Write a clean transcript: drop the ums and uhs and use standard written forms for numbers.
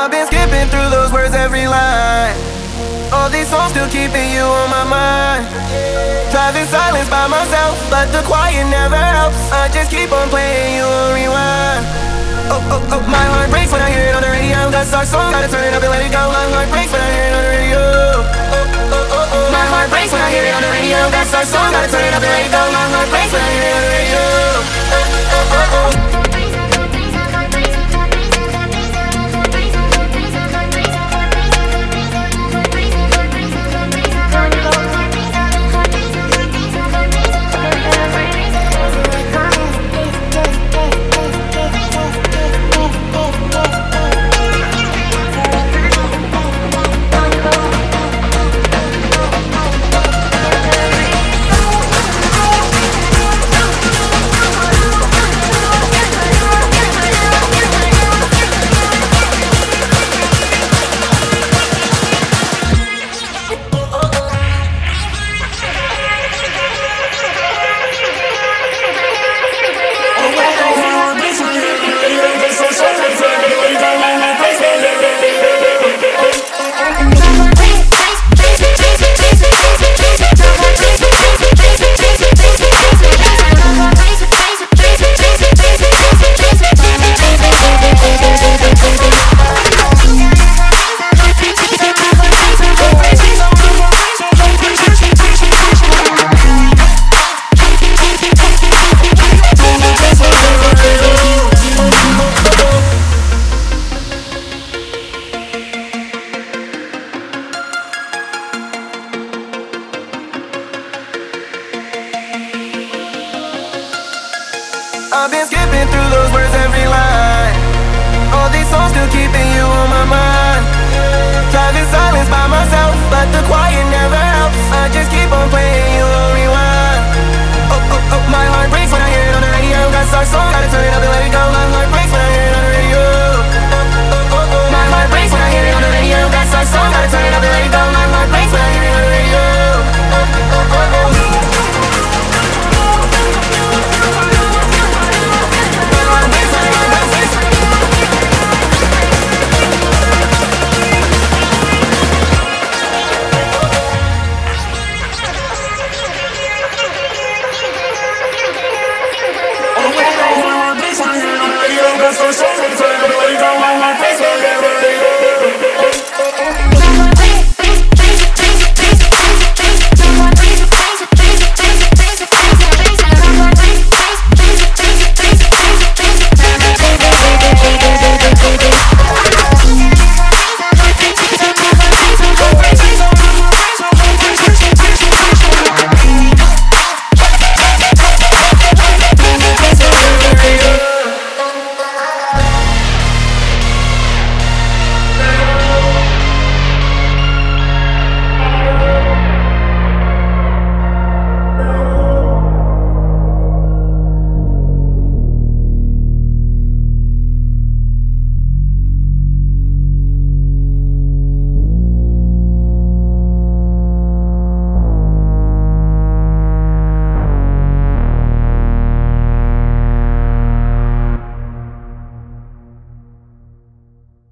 I've been skipping through those words every line. All these songs still keeping you on my mind. Driving silence by myself, but the quiet never helps. I just keep on playing you on rewind. Oh, oh, oh, my heart breaks when I hear it on the radio. That's our song, gotta turn it up and let it go. My heart breaks when I hear it on the radio. Oh, oh, oh, oh. My heart breaks when I hear it on the radio. That's our song, gotta turn it up and let it go. My heart breaks when I hear it on the radio. Oh, oh, oh, oh. I've been skipping through those words every line. All these songs still keeping you on my mind. Driving silence by myself, but the quiet never helps. I just keep on playing you.